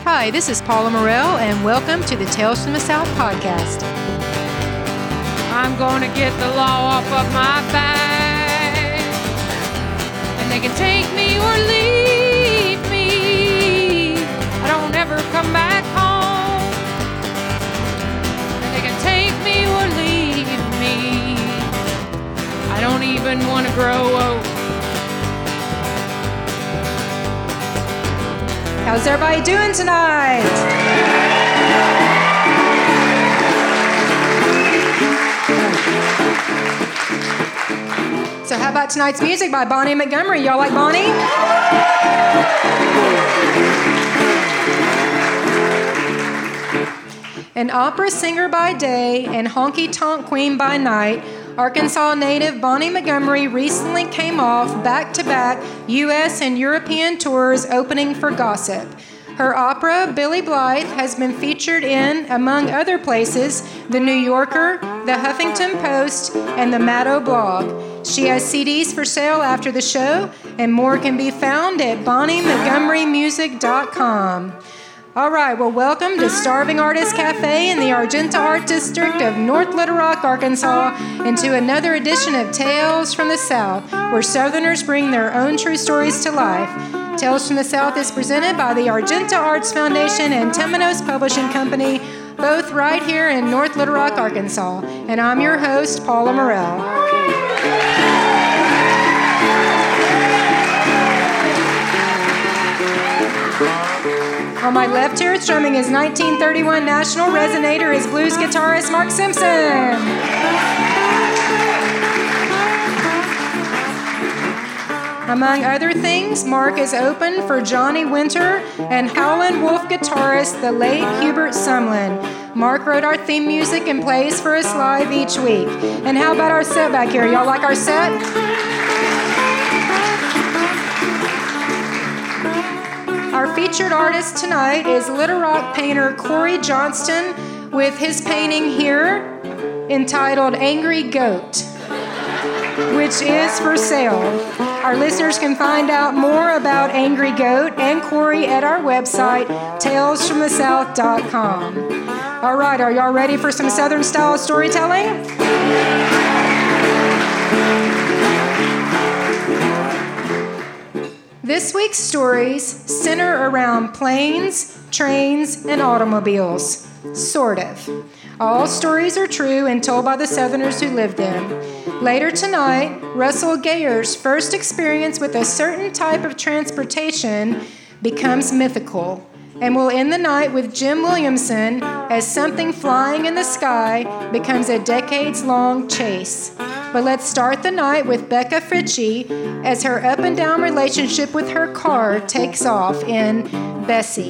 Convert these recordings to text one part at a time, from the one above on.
Hi, this is Paula Morell, and welcome to the Tales from the South podcast. I'm gonna get the law off of my back, and they can take me or leave me. I don't ever come back home, and they can take me or leave me. I don't even wanna grow old. How's everybody doing tonight? So how about tonight's music by Bonnie Montgomery? Y'all like Bonnie? An opera singer by day and honky-tonk queen by night, Arkansas native Bonnie Montgomery recently came off back-to-back U.S. and European tours opening for Gossip. Her opera, Billy Blythe, has been featured in, among other places, The New Yorker, The Huffington Post, and the Maddow blog. She has CDs for sale after the show, and more can be found at BonnieMontgomeryMusic.com. All right, well, welcome to Starving Artist Cafe in the Argenta Art District of North Little Rock, Arkansas, and to another edition of Tales from the South, where Southerners bring their own true stories to life. Tales from the South is presented by the Argenta Arts Foundation and Temenos Publishing Company, both right here in North Little Rock, Arkansas. And I'm your host, Paula Morell. On my left here, strumming his 1931 National Resonator, is blues guitarist Mark Simpson. Among other things, Mark is open for Johnny Winter and Howlin' Wolf guitarist, the late Hubert Sumlin. Mark wrote our theme music and plays for us live each week. And how about our set back here? Y'all like our set? Our featured artist tonight is Little Rock painter Corey Johnston with his painting here entitled Angry Goat, which is for sale. Our listeners can find out more about Angry Goat and Corey at our website, talesfromthesouth.com. All right, are y'all ready for some Southern style storytelling? This week's stories center around planes, trains, and automobiles. Sort of. All stories are true and told by the Southerners who lived them. Later tonight, Russell Gayer's first experience with a certain type of transportation becomes mythical. And we'll end the night with Jim Williamson as something flying in the sky becomes a decades-long chase. But let's start the night with Becca Fritchie as her up-and-down relationship with her car takes off in Bessie.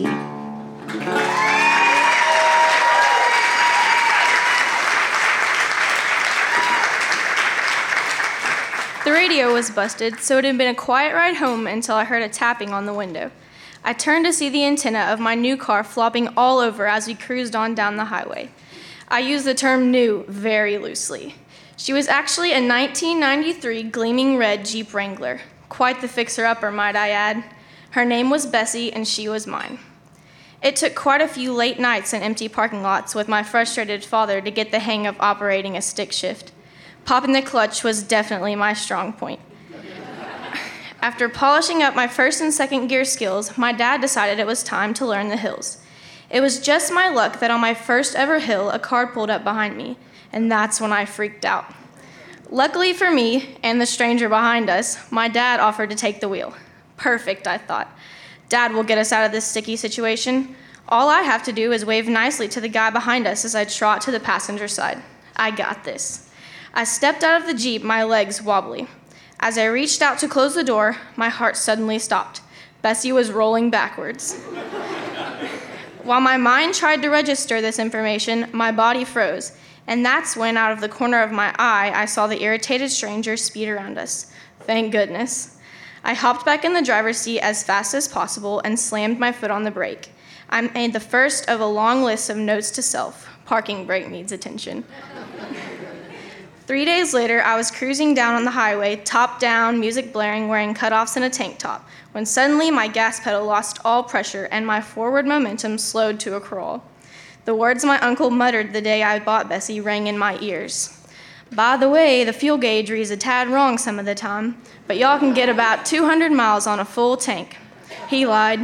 The radio was busted, so it had been a quiet ride home until I heard a tapping on the window. I turned to see the antenna of my new car flopping all over as we cruised on down the highway. I use the term new very loosely. She was actually a 1993 gleaming red Jeep Wrangler. Quite the fixer-upper, might I add. Her name was Bessie, and she was mine. It took quite a few late nights in empty parking lots with my frustrated father to get the hang of operating a stick shift. Popping the clutch was definitely my strong point. After polishing up my first and second gear skills, my dad decided it was time to learn the hills. It was just my luck that on my first ever hill, a car pulled up behind me, and that's when I freaked out. Luckily for me and the stranger behind us, my dad offered to take the wheel. Perfect, I thought. Dad will get us out of this sticky situation. All I have to do is wave nicely to the guy behind us as I trot to the passenger side. I got this. I stepped out of the Jeep, my legs wobbly. As I reached out to close the door, my heart suddenly stopped. Bessie was rolling backwards. While my mind tried to register this information, my body froze, and that's when, out of the corner of my eye, I saw the irritated stranger speed around us. Thank goodness. I hopped back in the driver's seat as fast as possible and slammed my foot on the brake. I made the first of a long list of notes to self. Parking brake needs attention. 3 days later, I was cruising down on the highway, top down, music blaring, wearing cutoffs and a tank top, when suddenly my gas pedal lost all pressure and my forward momentum slowed to a crawl. The words my uncle muttered the day I bought Bessie rang in my ears. By the way, the fuel gauge reads a tad wrong some of the time, but y'all can get about 200 miles on a full tank. He lied.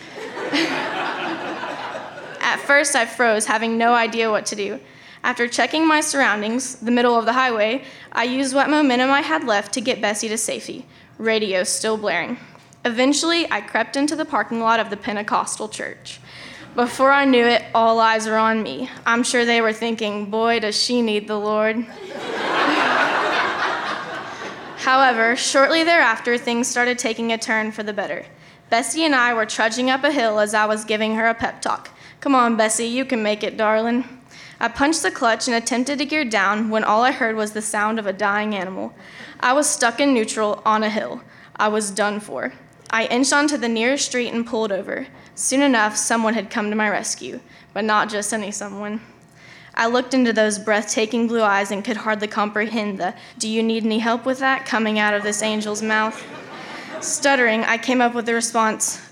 At first, I froze, having no idea what to do. After checking my surroundings, the middle of the highway, I used what momentum I had left to get Bessie to safety, radio still blaring. Eventually, I crept into the parking lot of the Pentecostal church. Before I knew it, all eyes were on me. I'm sure they were thinking, boy, does she need the Lord. However, shortly thereafter, things started taking a turn for the better. Bessie and I were trudging up a hill as I was giving her a pep talk. Come on, Bessie, you can make it, darling. I punched the clutch and attempted to gear down when all I heard was the sound of a dying animal. I was stuck in neutral on a hill. I was done for. I inched onto the nearest street and pulled over. Soon enough, someone had come to my rescue, but not just any someone. I looked into those breathtaking blue eyes and could hardly comprehend the "do you need any help with that?" coming out of this angel's mouth. Stuttering, I came up with the response,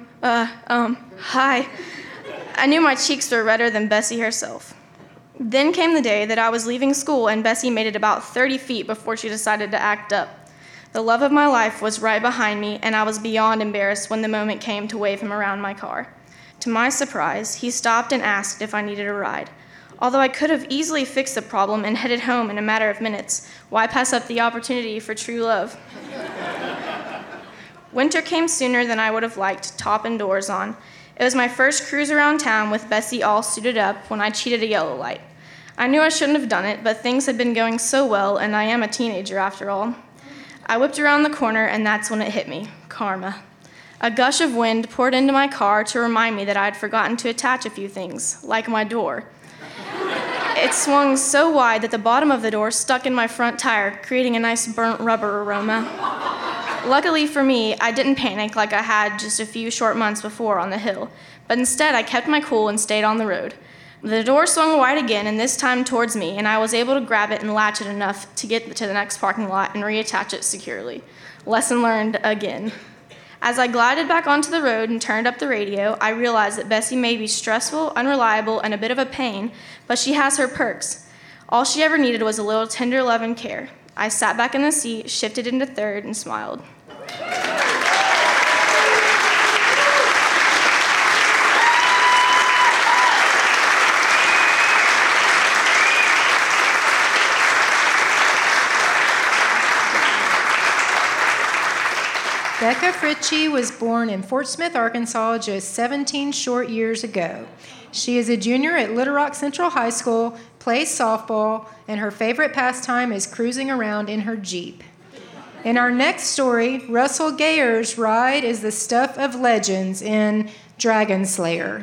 hi. I knew my cheeks were redder than Bessie herself. Then came the day that I was leaving school and Bessie made it about 30 feet before she decided to act up. The love of my life was right behind me, and I was beyond embarrassed when the moment came to wave him around my car. To my surprise, he stopped and asked if I needed a ride. Although I could have easily fixed the problem and headed home in a matter of minutes, why pass up the opportunity for true love? Winter came sooner than I would have liked, top and doors on. It was my first cruise around town with Bessie all suited up when I cheated a yellow light. I knew I shouldn't have done it, but things had been going so well, and I am a teenager after all. I whipped around the corner, and that's when it hit me. Karma. A gush of wind poured into my car to remind me that I had forgotten to attach a few things, like my door. It swung so wide that the bottom of the door stuck in my front tire, creating a nice burnt rubber aroma. Luckily for me, I didn't panic like I had just a few short months before on the hill, but instead I kept my cool and stayed on the road. The door swung wide again, and this time towards me, and I was able to grab it and latch it enough to get to the next parking lot and reattach it securely. Lesson learned again. As I glided back onto the road and turned up the radio, I realized that Bessie may be stressful, unreliable, and a bit of a pain, but she has her perks. All she ever needed was a little tender love and care. I sat back in the seat, shifted into third, and smiled. Becca Fritchie was born in Fort Smith, Arkansas, just 17 short years ago. She is a junior at Little Rock Central High School, plays softball, and her favorite pastime is cruising around in her Jeep. In our next story, Russell Gayer's ride is the stuff of legends in Dragon Slayer.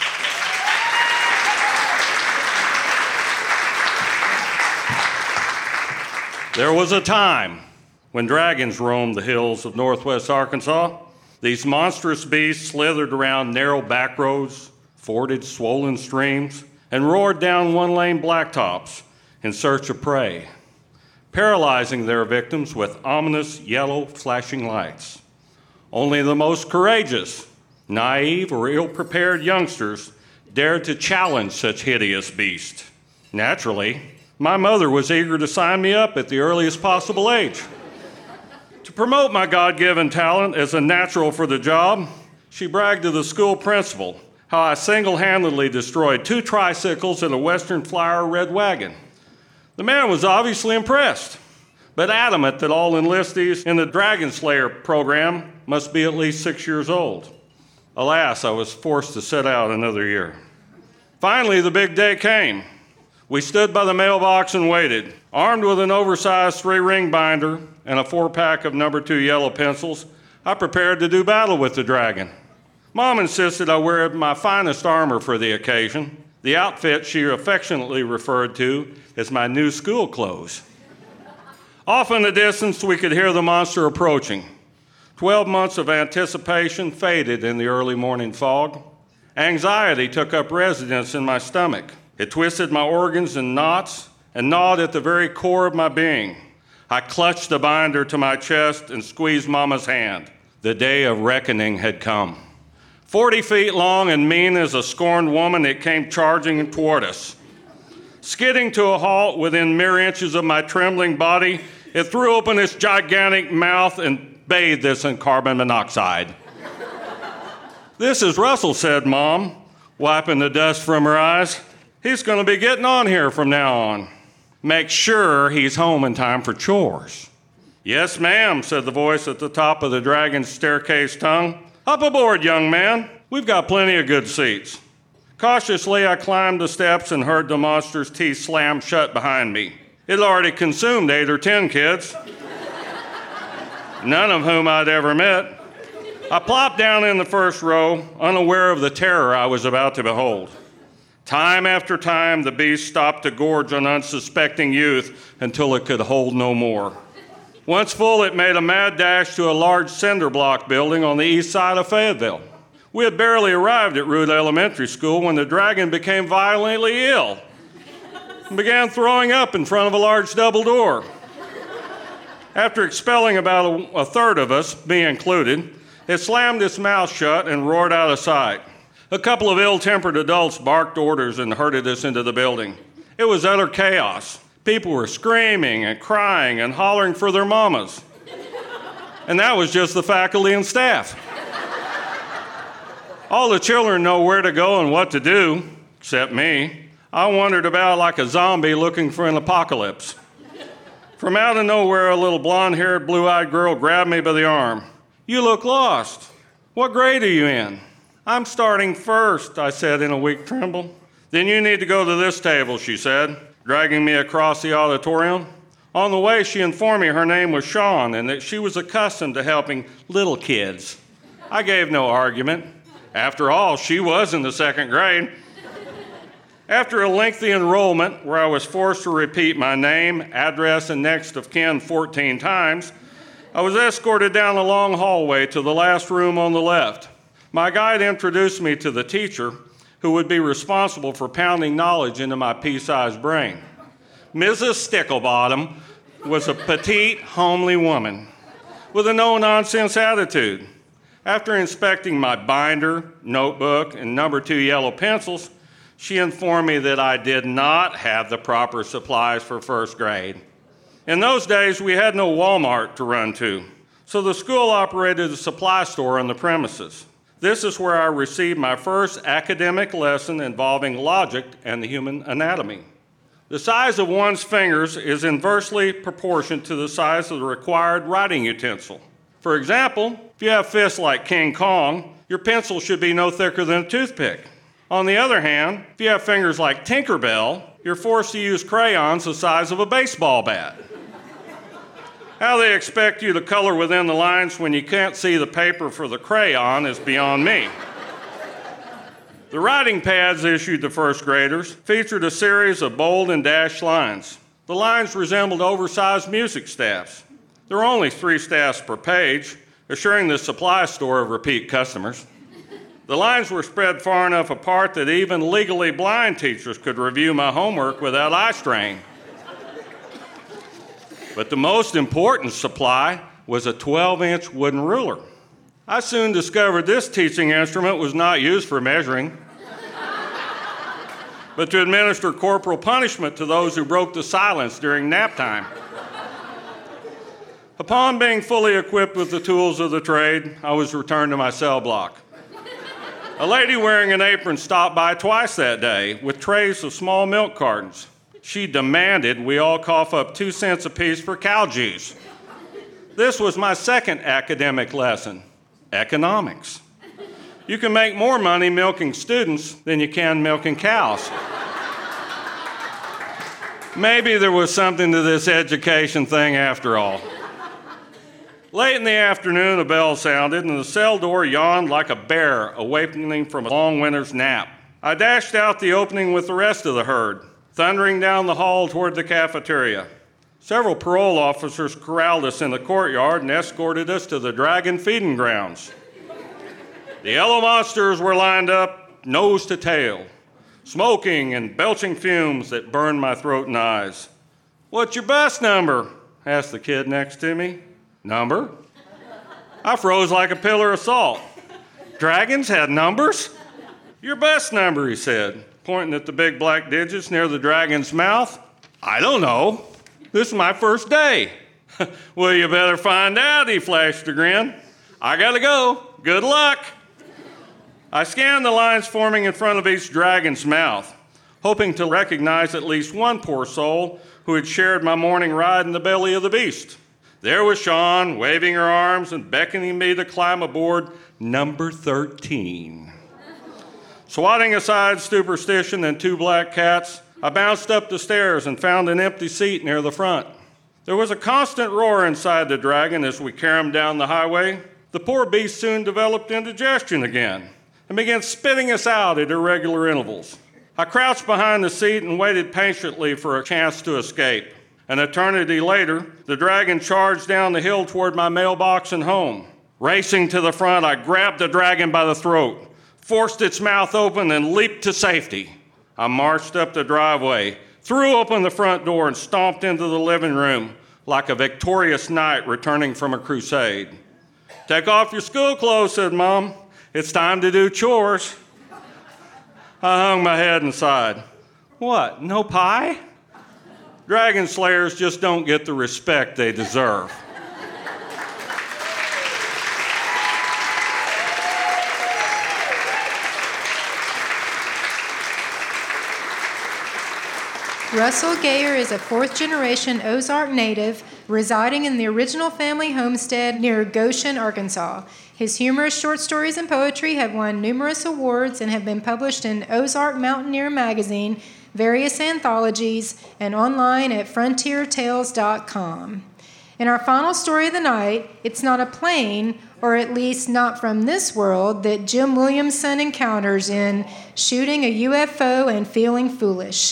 There was a time when dragons roamed the hills of northwest Arkansas. These monstrous beasts slithered around narrow back roads, forded swollen streams, and roared down one-lane blacktops in search of prey, paralyzing their victims with ominous yellow flashing lights. Only the most courageous, naive, or ill-prepared youngsters dared to challenge such hideous beasts. Naturally, my mother was eager to sign me up at the earliest possible age. To promote my God-given talent as a natural for the job, she bragged to the school principal how I single-handedly destroyed 2 tricycles and a Western Flyer red wagon. The man was obviously impressed, but adamant that all enlistees in the Dragon Slayer program must be at least 6 years old. Alas, I was forced to sit out another year. Finally, the big day came. We stood by the mailbox and waited. Armed with an oversized 3-ring binder and a 4-pack of No. 2 yellow pencils, I prepared to do battle with the dragon. Mom insisted I wear my finest armor for the occasion, the outfit she affectionately referred to as my new school clothes. Off in the distance, we could hear the monster approaching. 12 months of anticipation faded in the early morning fog. Anxiety took up residence in my stomach. It twisted my organs in knots and gnawed at the very core of my being. I clutched the binder to my chest and squeezed Mama's hand. The day of reckoning had come. 40 feet long and mean as a scorned woman, it came charging toward us. Skidding to a halt within mere inches of my trembling body, it threw open its gigantic mouth and bathed us in carbon monoxide. "This is Russell," said Mom, wiping the dust from her eyes. "He's going to be getting on here from now on. Make sure he's home in time for chores." "Yes, ma'am," said the voice at the top of the Dragon's staircase tongue. "Up aboard, young man. We've got plenty of good seats." Cautiously, I climbed the steps and heard the monster's teeth slam shut behind me. It had already consumed 8 or 10 kids, none of whom I'd ever met. I plopped down in the first row, unaware of the terror I was about to behold. Time after time, the beast stopped to gorge on unsuspecting youth until it could hold no more. Once full, it made a mad dash to a large cinder block building on the east side of Fayetteville. We had barely arrived at Root Elementary School when the dragon became violently ill and began throwing up in front of a large double door. After expelling about a third of us, me included, it slammed its mouth shut and roared out of sight. A couple of ill-tempered adults barked orders and herded us into the building. It was utter chaos. People were screaming and crying and hollering for their mamas. And that was just the faculty and staff. All the children know where to go and what to do, except me. I wandered about like a zombie looking for an apocalypse. From out of nowhere, a little blonde-haired, blue-eyed girl grabbed me by the arm. "You look lost. What grade are you in?" "I'm starting first," I said in a weak tremble. "Then you need to go to this table," she said, dragging me across the auditorium. On the way, she informed me her name was Shawn and that she was accustomed to helping little kids. I gave no argument. After all, she was in the 2nd grade. After a lengthy enrollment where I was forced to repeat my name, address, and next of kin 14 times, I was escorted down a long hallway to the last room on the left. My guide introduced me to the teacher who would be responsible for pounding knowledge into my pea-sized brain. Mrs. Sticklebottom was a petite, homely woman with a no-nonsense attitude. After inspecting my binder, notebook, and number 2 yellow pencils, she informed me that I did not have the proper supplies for 1st grade. In those days, we had no Walmart to run to, so the school operated a supply store on the premises. This is where I received my first academic lesson involving logic and the human anatomy. The size of one's fingers is inversely proportioned to the size of the required writing utensil. For example, if you have fists like King Kong, your pencil should be no thicker than a toothpick. On the other hand, if you have fingers like Tinkerbell, you're forced to use crayons the size of a baseball bat. How they expect you to color within the lines when you can't see the paper for the crayon is beyond me. The writing pads issued to 1st graders featured a series of bold and dashed lines. The lines resembled oversized music staffs. There were only 3 staffs per page, assuring the supply store of repeat customers. The lines were spread far enough apart that even legally blind teachers could review my homework without eye strain. But the most important supply was a 12-inch wooden ruler. I soon discovered this teaching instrument was not used for measuring, but to administer corporal punishment to those who broke the silence during nap time. Upon being fully equipped with the tools of the trade, I was returned to my cell block. A lady wearing an apron stopped by twice that day with trays of small milk cartons. She demanded we all cough up 2 cents apiece for cow juice. This was my 2nd academic lesson, economics. You can make more money milking students than you can milking cows. Maybe there was something to this education thing after all. Late in the afternoon, a bell sounded, and the cell door yawned like a bear awakening from a long winter's nap. I dashed out the opening with the rest of the herd, thundering down the hall toward the cafeteria. Several parole officers corralled us in the courtyard and escorted us to the dragon feeding grounds. The yellow monsters were lined up, nose to tail. smoking and belching fumes that burned my throat and eyes. "What's your bus number?" asked the kid next to me. "Number?" I froze like a pillar of salt. Dragons had numbers? "Your bus number," he said, pointing at the big black digits near the dragon's mouth. "I don't know. This is my first day." "Well, you better find out," he flashed a grin. "I gotta go. Good luck." I scanned the lines forming in front of each dragon's mouth, hoping to recognize at least one poor soul who had shared my morning ride in the belly of the beast. There was Sean, waving her arms and beckoning me to climb aboard number 13. Swatting aside superstition and two black cats, I bounced up the stairs and found an empty seat near the front. There was a constant roar inside the dragon as we caromed down the highway. The poor beast soon developed indigestion again and began spitting us out at irregular intervals. I crouched behind the seat and waited patiently for a chance to escape. An eternity later, the dragon charged down the hill toward my mailbox and home. Racing to the front, I grabbed the dragon by the throat, forced its mouth open, and leaped to safety. I marched up the driveway, threw open the front door, and stomped into the living room like a victorious knight returning from a crusade. "Take off your school clothes," said Mom. "It's time to do chores." I hung my head and sighed. "What, no pie?" Dragon slayers just don't get the respect they deserve. Russell Gayer is a fourth-generation Ozark native residing in the original family homestead near Goshen, Arkansas. His humorous short stories and poetry have won numerous awards and have been published in Ozark Mountaineer magazine, various anthologies, and online at frontiertales.com. In our final story of the night, it's not a plane, or at least not from this world, that Jim Williamson encounters in Shooting a UFO and Feeling Foolish.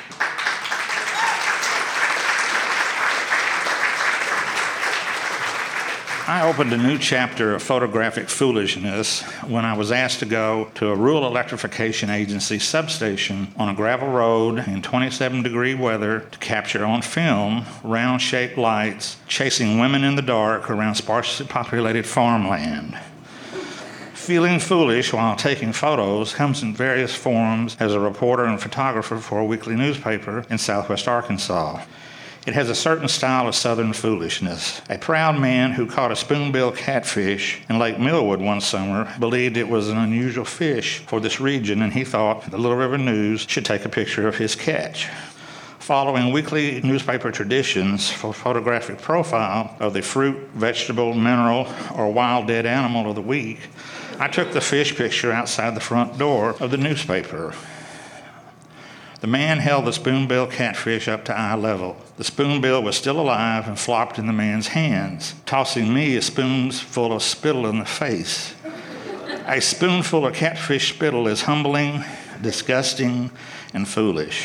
I opened a new chapter of photographic foolishness when I was asked to go to a rural electrification agency substation on a gravel road in 27-degree weather to capture on film round-shaped lights chasing women in the dark around sparsely populated farmland. Feeling foolish while taking photos comes in various forms as a reporter and photographer for a weekly newspaper in southwest Arkansas. It has a certain style of southern foolishness. A proud man who caught a spoonbill catfish in Lake Millwood one summer believed it was an unusual fish for this region, and he thought the Little River News should take a picture of his catch. Following weekly newspaper traditions for photographic profile of the fruit, vegetable, mineral, or wild dead animal of the week, I took the fish picture outside the front door of the newspaper. The man held the spoonbill catfish up to eye level. The spoonbill was still alive and flopped in the man's hands, tossing me a spoonful of spittle in the face. A spoonful of catfish spittle is humbling, disgusting, and foolish.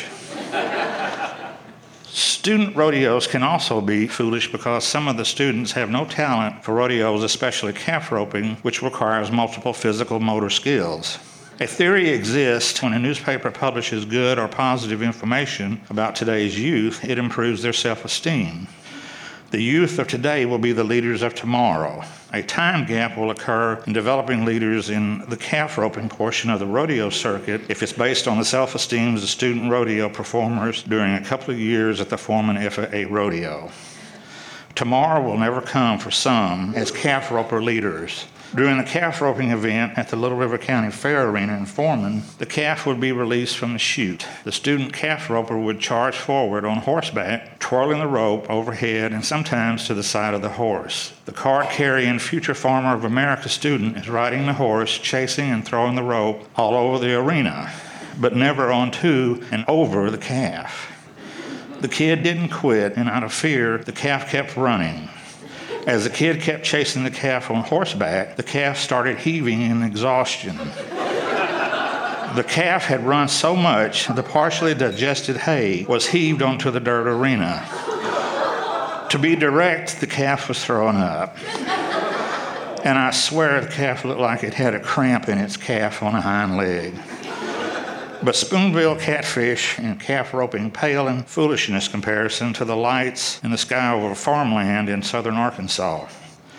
Student rodeos can also be foolish because some of the students have no talent for rodeos, especially calf roping, which requires multiple physical motor skills. A theory exists: when a newspaper publishes good or positive information about today's youth, it improves their self-esteem. The youth of today will be the leaders of tomorrow. A time gap will occur in developing leaders in the calf roping portion of the rodeo circuit if it's based on the self-esteem of the student rodeo performers during a couple of years at the Foreman FAA rodeo. Tomorrow will never come for some as calf roper leaders. During the calf roping event at the Little River County Fair Arena in Foreman, the calf would be released from the chute. The student calf roper would charge forward on horseback, twirling the rope overhead and sometimes to the side of the horse. The card-carrying future Farmer of America student is riding the horse, chasing and throwing the rope all over the arena, but never onto and over the calf. The kid didn't quit, and out of fear, the calf kept running. As the kid kept chasing the calf on horseback, the calf started heaving in exhaustion. The calf had run so much, the partially digested hay was heaved onto the dirt arena. To be direct, the calf was throwing up. And I swear the calf looked like it had a cramp in its calf on a hind leg. But spoonbill catfish and calf roping pale in foolishness comparison to the lights in the sky over farmland in southern Arkansas.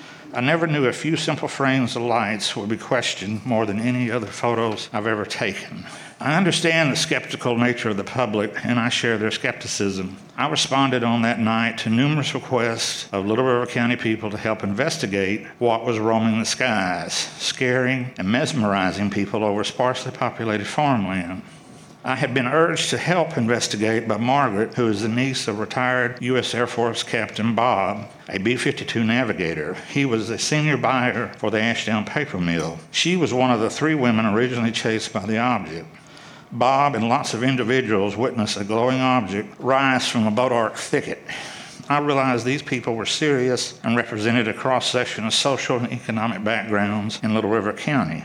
I never knew a few simple frames of lights would be questioned more than any other photos I've ever taken. I understand the skeptical nature of the public, and I share their skepticism. I responded on that night to numerous requests of Little River County people to help investigate what was roaming the skies, scaring and mesmerizing people over sparsely populated farmland. I had been urged to help investigate by Margaret, who is the niece of retired U.S. Air Force Captain Bob, a B-52 navigator. He was a senior buyer for the Ashdown paper mill. She was one of the 3 women originally chased by the object. Bob and lots of individuals witnessed a glowing object rise from a bodark thicket. I realized these people were serious and represented a cross-section of social and economic backgrounds in Little River County.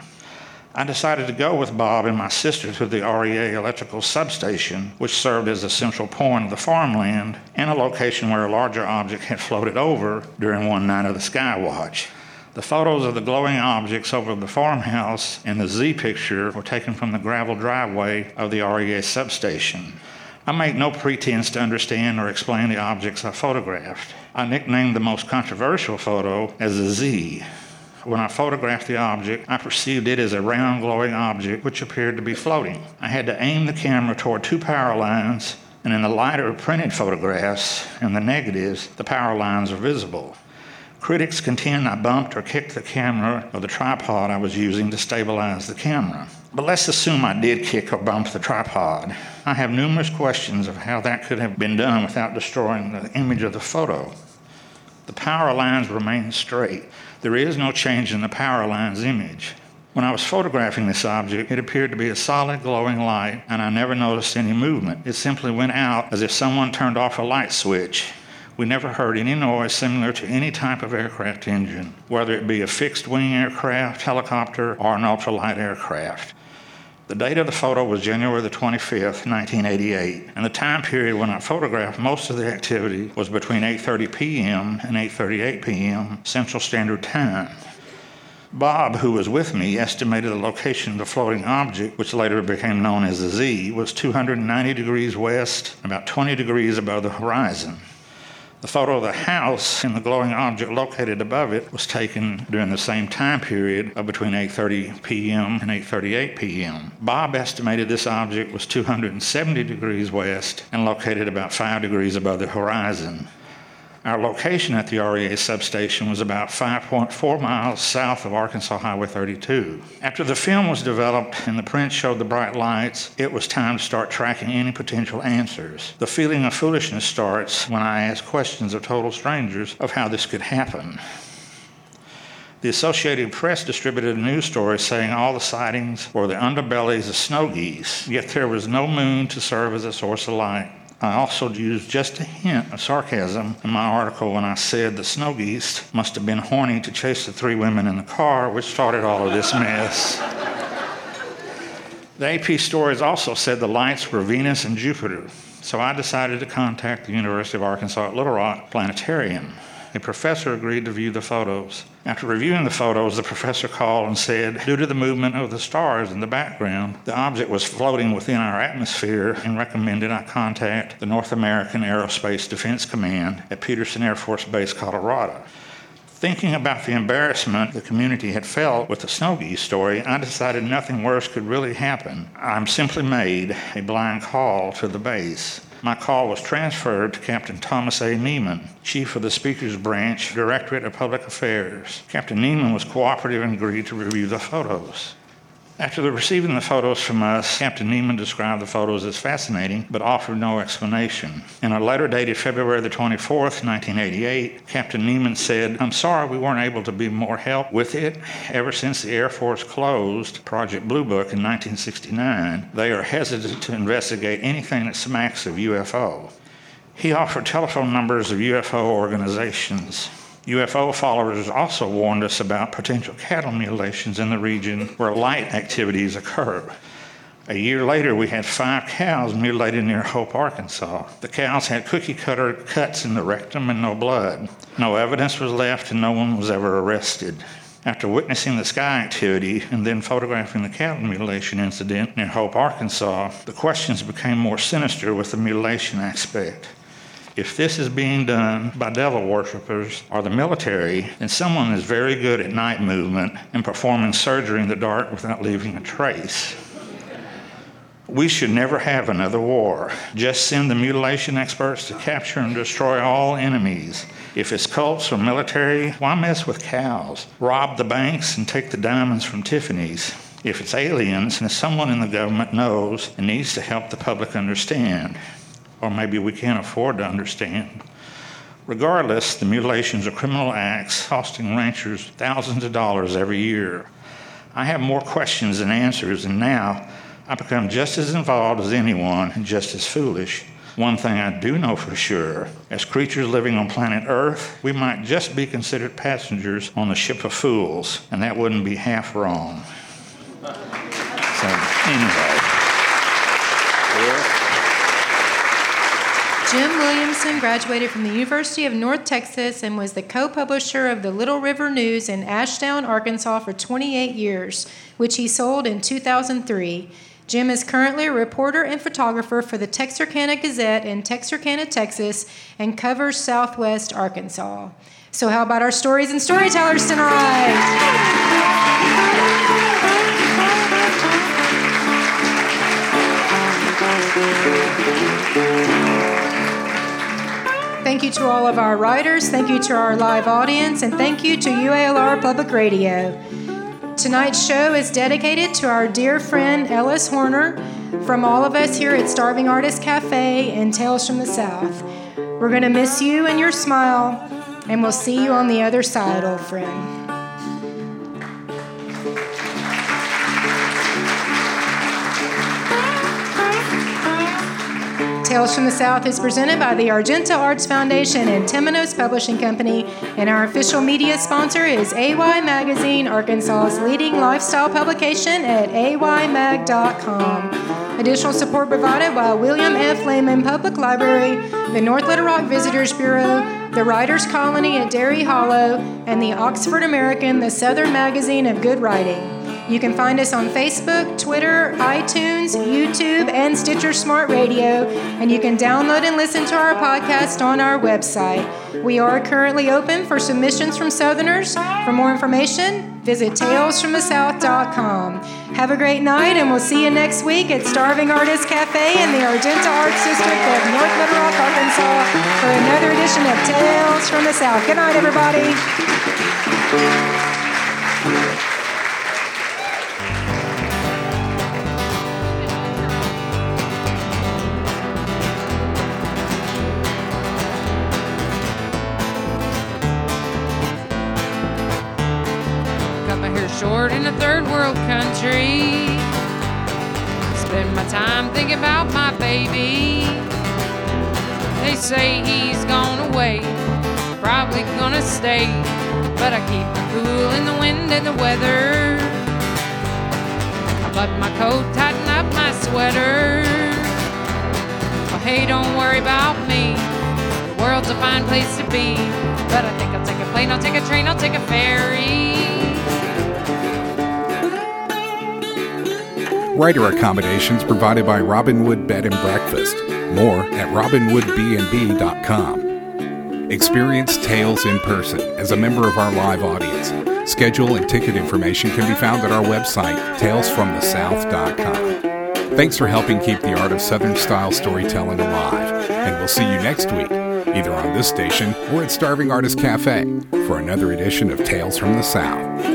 I decided to go with Bob and my sister to the REA electrical substation, which served as a central point of the farmland and a location where a larger object had floated over during one night of the sky watch. The photos of the glowing objects over the farmhouse and the Z picture were taken from the gravel driveway of the REA substation. I make no pretense to understand or explain the objects I photographed. I nicknamed the most controversial photo as the Z. When I photographed the object, I perceived it as a round glowing object which appeared to be floating. I had to aim the camera toward 2 power lines, and in the lighter printed photographs and the negatives, the power lines are visible. Critics contend I bumped or kicked the camera or the tripod I was using to stabilize the camera. But let's assume I did kick or bump the tripod. I have numerous questions of how that could have been done without destroying the image of the photo. The power lines remain straight. There is no change in the power line's image. When I was photographing this object, it appeared to be a solid glowing light, and I never noticed any movement. It simply went out as if someone turned off a light switch. We never heard any noise similar to any type of aircraft engine, whether it be a fixed-wing aircraft, helicopter, or an ultralight aircraft. The date of the photo was January the 25th, 1988, and the time period when I photographed most of the activity was between 8:30 p.m. and 8:38 p.m. Central Standard Time. Bob, who was with me, estimated the location of the floating object, which later became known as the Z, was 290 degrees west, about 20 degrees above the horizon. The photo of the house and the glowing object located above it was taken during the same time period of between 8:30 p.m. and 8:38 p.m. Bob estimated this object was 270 degrees west and located about 5 degrees above the horizon. Our location at the REA substation was about 5.4 miles south of Arkansas Highway 32. After the film was developed and the print showed the bright lights, it was time to start tracking any potential answers. The feeling of foolishness starts when I ask questions of total strangers of how this could happen. The Associated Press distributed a news story saying all the sightings were the underbellies of snow geese, yet there was no moon to serve as a source of light. I also used just a hint of sarcasm in my article when I said the snow geese must have been horny to chase the 3 women in the car, which started all of this mess. The AP stories also said the lights were Venus and Jupiter, so I decided to contact the University of Arkansas at Little Rock Planetarium. A professor agreed to view the photos. After reviewing the photos, the professor called and said, due to the movement of the stars in the background, the object was floating within our atmosphere and recommended I contact the North American Aerospace Defense Command at Peterson Air Force Base, Colorado. Thinking about the embarrassment the community had felt with the snow geese story, I decided nothing worse could really happen. I simply made a blind call to the base. My call was transferred to Captain Thomas A. Neiman, Chief of the Speaker's Branch, Directorate of Public Affairs. Captain Neiman was cooperative and agreed to review the photos. After receiving the photos from us, Captain Neiman described the photos as fascinating, but offered no explanation. In a letter dated February the 24th, 1988, Captain Neiman said, I'm sorry we weren't able to be more help with it. Ever since the Air Force closed Project Blue Book in 1969, they are hesitant to investigate anything that smacks of UFO. He offered telephone numbers of UFO organizations. UFO followers also warned us about potential cattle mutilations in the region where light activities occur. A year later, we had 5 cows mutilated near Hope, Arkansas. The cows had cookie-cutter cuts in the rectum and no blood. No evidence was left and no one was ever arrested. After witnessing the sky activity and then photographing the cattle mutilation incident near Hope, Arkansas, the questions became more sinister with the mutilation aspect. If this is being done by devil worshippers or the military, then someone is very good at night movement and performing surgery in the dark without leaving a trace. We should never have another war. Just send the mutilation experts to capture and destroy all enemies. If it's cults or military, why mess with cows? Rob the banks and take the diamonds from Tiffany's. If it's aliens, then someone in the government knows and needs to help the public understand. Or maybe we can't afford to understand. Regardless, the mutilations are criminal acts costing ranchers thousands of dollars every year. I have more questions than answers, and now I become just as involved as anyone and just as foolish. One thing I do know for sure, as creatures living on planet Earth, we might just be considered passengers on the ship of fools, and that wouldn't be half wrong. So, anyway. Jim Williamson graduated from the University of North Texas and was the co-publisher of the Little River News in Ashdown, Arkansas for 28 years, which he sold in 2003. Jim is currently a reporter and photographer for the Texarkana Gazette in Texarkana, Texas, and covers Southwest Arkansas. So how about our stories and storytellers tonight? Thank you to all of our writers, thank you to our live audience, and thank you to UALR Public Radio. Tonight's show is dedicated to our dear friend Ellis Horner from all of us here at Starving Artist Cafe and Tales from the South. We're going to miss you and your smile, and we'll see you on the other side, old friend. Tales from the South is presented by the Argenta Arts Foundation and Temenos Publishing Company, and our official media sponsor is AY Magazine, Arkansas's leading lifestyle publication at aymag.com. Additional support provided by William F. Lehman Public Library, the North Little Rock Visitors Bureau, the Writers' Colony at Derry Hollow, and the Oxford American, the Southern Magazine of Good Writing. You can find us on Facebook, Twitter, iTunes, YouTube, and Stitcher Smart Radio, and you can download and listen to our podcast on our website. We are currently open for submissions from Southerners. For more information, visit talesfromthesouth.com. Have a great night, and we'll see you next week at Starving Artist Cafe in the Argenta Arts District of North Little Rock, Arkansas, for another edition of Tales from the South. Good night, everybody. Short in a third world country. Spend my time thinking about my baby. They say he's gone away, probably gonna stay, but I keep my cool in the wind and the weather. I button my coat, tighten up my sweater. Oh, hey, don't worry about me, the world's a fine place to be, but I think I'll take a plane, I'll take a train, I'll take a ferry. Writer accommodations provided by Robinwood Bed and Breakfast. More at robinwoodbnb.com. Experience Tales in person as a member of our live audience. Schedule and ticket information can be found at our website, talesfromthesouth.com. Thanks for helping keep the art of Southern-style storytelling alive, and we'll see you next week, either on this station or at Starving Artist Cafe, for another edition of Tales from the South.